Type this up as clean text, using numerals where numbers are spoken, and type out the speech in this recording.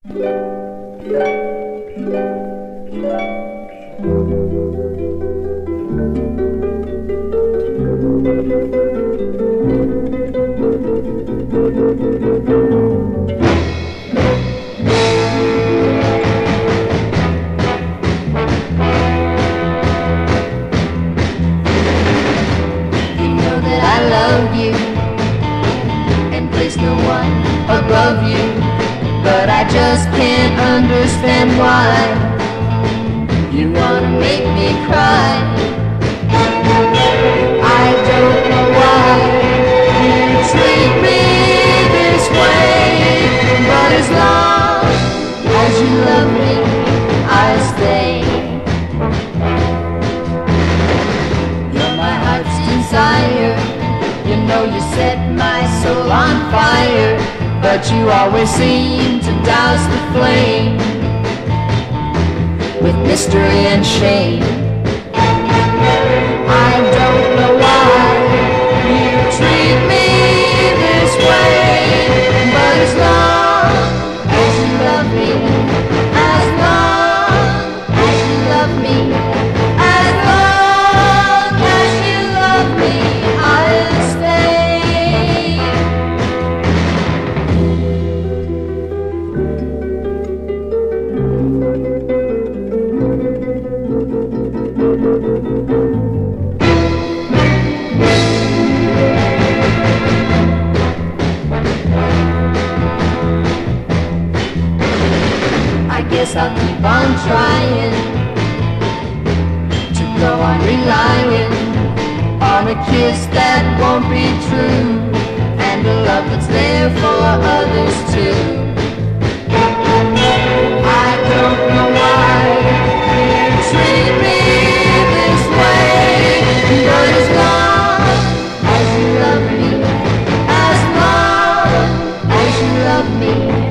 Above you, but I just can't understand why you wanna make me cry. I don't know why you treat me this way, but as long as you love me, I'll stay. You're my heart's desire, you know you set my soul on fire, but you always seem to douse the flame with mystery and shame. I don't know why you treat me this way, but as long as you love me, as long as you love me, as long as you love me, I'll stay. I'll keep on trying to go on relying on a kiss that won't be true, and a love that's there for others too. I don't know why you treat me this way, but as long as you love me, as long as you love me,